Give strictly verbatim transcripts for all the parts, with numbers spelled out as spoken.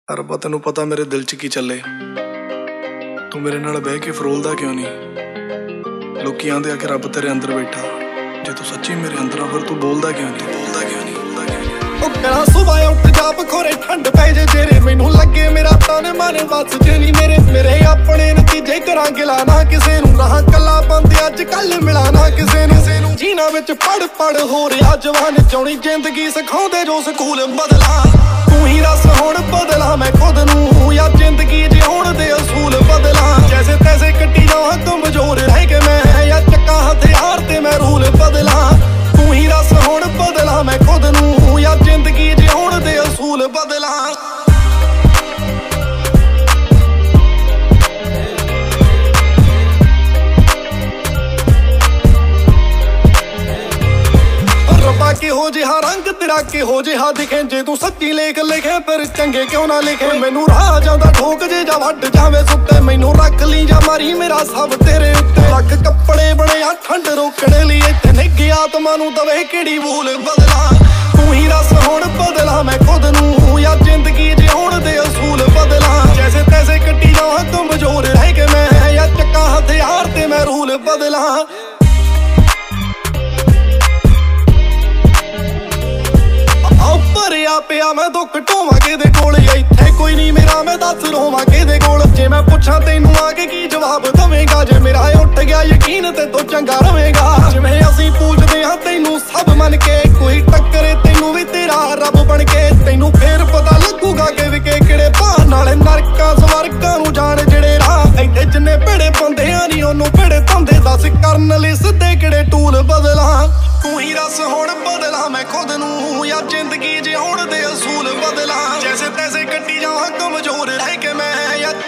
ਰੱਬਾ ਤੈਨੂੰ ਪਤਾ ਮੇਰੇ ਦਿਲ 'ਚ ਕੀ ਚੱਲੇ। ਤੂੰ ਮੇਰੇ ਨਾਲ ਬਹਿ ਕੇ ਫਰੋਲਦਾ ਕਿਉਂ ਨਹੀਂ? ਲੋਕੀ ਆਂਦੇ ਆ ਕਿ ਰੱਬ ਤੇਰੇ ਅੰਦਰ ਬੈਠਾ, ਜੇ ਤੂੰ ਸੱਚੀ ਮੇਰੇ ਅੰਦਰ ਆ ਫਿਰ ਤੂੰ ਬੋਲਦਾ ਕਿਉਂ ਨਹੀਂ? ਬੋਲਦਾ ਕਿਉਂ ਨਹੀਂ? ਬੋਲਦਾ ਕਿਉਂ ਨਹੀਂ? ਉਹ ਕਰਾਂ ਸੁਬਾਹ ਉੱਠ ਜਾ ਬਖੋਰੇ ਠੰਡ ਪੈ ਜੇ ਜੇਰੇ ਮੈਨੂੰ ਲੱਗੇ ਮੇਰਾ ਤਾਨੇ ਮਾਰੇ ਬਸ ਜੇ ਨਹੀਂ ਮੇਰੇ ਮੇਰੇ ਆਪਣੇ ਨਤੀਜੇ ਕਰਾਂ ਗਿਲਾ ਨਾ ਕਿਸੇ ਨੂੰ ਰਹਾ ਕੱਲਾ ਬੰਦੇ ਅੱਜ ਕੱਲ ਮਿਲਾ ਨਾ ਕਿਸੇ ਨੂੰ ਜੀਣਾ ਵਿੱਚ ਪੜ ਪੜ ਹੋ ਰਿਹਾ ਜਵਾਨ ਚਾਉਣੀ ਜ਼ਿੰਦਗੀ ਸਿਖਾਉਂਦੇ ਜੋ ਸਕੂਲ ਬਦਲਾ ਤੂੰ ਹੀ ਰਸ ਹੁਣ ਬਦਲਾ ਮੈਂ ਖੁਦ ਨੂੰ ਯਾ ਜ਼ਿੰਦਗੀ ਜਿਉਣ ਦੇ ਅਸੂਲ ਬਦਲਾ ਜੈਸੇ ਤੈਸੇ ਕੱਟੀ ਜਾਵਾਂ ਕਮਜ਼ੋਰ ਰਹਿ ਕੇ ਮੈਂ ਯਾ ਚੱਕਾ ਹਥਿਆਰ ਤੇ ਮੈਂ ਰੂਲ ਬਦਲਾ ਤੂੰ ਹੀ ਰਸ ਹੁਣ ਬਦਲਾ ਮੈਂ ਖੁਦ ਨੂੰ ਯਾ ਜ਼ਿੰਦਗੀ ਜਿਉਣ ਦੇ ਅਸੂਲ ਬਦਲਾ ਰੱਬਾ ਕਿਹੋ ਜਿਹਾ ਰੰਗ ਤੇਰਾ ਕਿਹੋ ਜਿਹਾ ਦਿਖੇ ਜੇ ਤੂੰ ਸੱਚੀ ਲੇਖ ਲਿਖੇ ਫਿਰ ਚੰਗੇ ਕਿਉਂ ਨਾ ਲਿਖੇ ਮੈਨੂੰ ਰਾਹ ਜਾਂਦਾ ਠੋਕ ਜੇ ਜਾਂ ਵੱਢ ਜਾਵੇ ਸੁੱਤੇ ਮੈਨੂੰ ਰੱਖ ਲਈ ਜਾਂ ਮਾਰੀ ਮੇਰਾ ਸਭ ਤੇਰੇ ਉੱਤੇ ਰੱਖ ਕੱਪੜੇ ਬਣਿਆ ਠੰਡ ਰੋਕਣ ਲਈ ਇੱਥੇ ਨਿੱਘੀ ਆਤਮਾ ਨੂੰ ਦਵੇ ਕਿਹੜੀ ਭੂਲ ਬਦਲਾ ਤੂੰ ਹੀ ਰਸ ਹੁਣ ਬਦਲਾ ਮੈਂ ਖੁਦ ਨੂੰ ਯਾ ਜ਼ਿੰਦਗੀ ਜਿਉਣ ਦੇ ਅਸੂਲ ਬਦਲਾ ਜੈਸੇ ਤੈਸੇ ਕੱਟੀ ਜਾਵਾਂ ਕਮਜ਼ੋਰ ਰਹਿ ਕੇ ਮੈਂ ਯਾ ਚੱਕਾ ਹਥਿਆਰ ਤੇ ਮੈਂ ਰੂਲ ਬਦਲਾ ਭਰਿਆ ਪਿਆ ਮੈਂ ਦੁੱਖ ਢੋਵਾਂ ਕਿਹਦੇ ਕੋਲ ਇੱਥੇ ਕੋਈ ਨਹੀਂ ਮੇਰਾ ਮੈਂ ਦੱਸ ਰੋਵਾਂ ਕਿਹਦੇ ਕੋਲ ਜੇ ਮੈਂ ਪੁੱਛਾਂ ਤੈਨੂੰ ਆ ਕੇ ਕੀ ਜਵਾਬ ਦਵੇਂਗਾ ਜੇ ਮੇਰਾ ਉੱਠ ਗਿਆ ਯਕੀਨ ਤੇ ਤੂੰ ਚੰਗਾ ਰਵੇਂਗਾ ਜਿਵੇਂ ਅਸੀਂ ਪੂਜਦੇ ਹਾਂ ਤੈਨੂੰ ਸਭ ਮੰਨ ਕੇ ਕੋਈ ਟੱਕਰੇ ਤੈਨੂੰ ਵੀ ਤੇਰਾ ਰੱਬ ਬਣ ਕੇ ਤੈਨੂੰ ਫੇਰ ਪਤਾ ਲੱਗੂਗਾ ਕਿ ਵਿਕੇ ਕਿਹੜੇ ਭਾਅ ਨਾਲੇ ਨਰਕਾਂ ਸਵਰਗਾਂ ਨੂੰ ਜਾਣ ਜਿਹੜੇ ਰਾਹ ਇੱਥੇ ਜਿੰਨੇ ਭੇੜੇ ਬੰਦਿਆਂ ਨਹੀਂ ਉਹਨੂੰ ਭੇੜੇ ਧੰਦੇ ਦੱਸ ਕਰਨ ਲਈ ਸਿੱਧੇ ਕਿਹੜੇ ਟੂਲ ਬਦਲਾ ਤੂੰ ਹੀ ਰਸ ਹੁਣ ਬਦਲਾ ਮੈਂ ਖੁਦ ਨੂੰ ਯਾ ਜ਼ਿੰਦਗੀ ਜਿਉਣ ਦੇ ਅਸੂਲ ਬਦਲਾ ਜੈਸੇ ਤੈਸੇ ਕੱਟੀ ਜਾਵਾਂ ਕਮਜ਼ੋਰ ਰਹਿ ਕੇ ਮੈਂ ਯਾ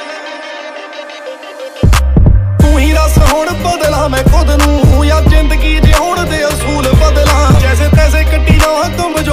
ਤੂੰ ਹੀ ਰਸ ਹੁਣ ਬਦਲਾ ਮੈਂ ਖੁਦ ਨੂੰ ਯਾ ਜ਼ਿੰਦਗੀ ਜਿਉਣ ਦੇ ਅਸੂਲ ਬਦਲਾ ਜੈਸੇ ਤੈਸੇ ਕੱਟੀ ਜਾਵਾਂ ਕਮਜ਼ੋਰ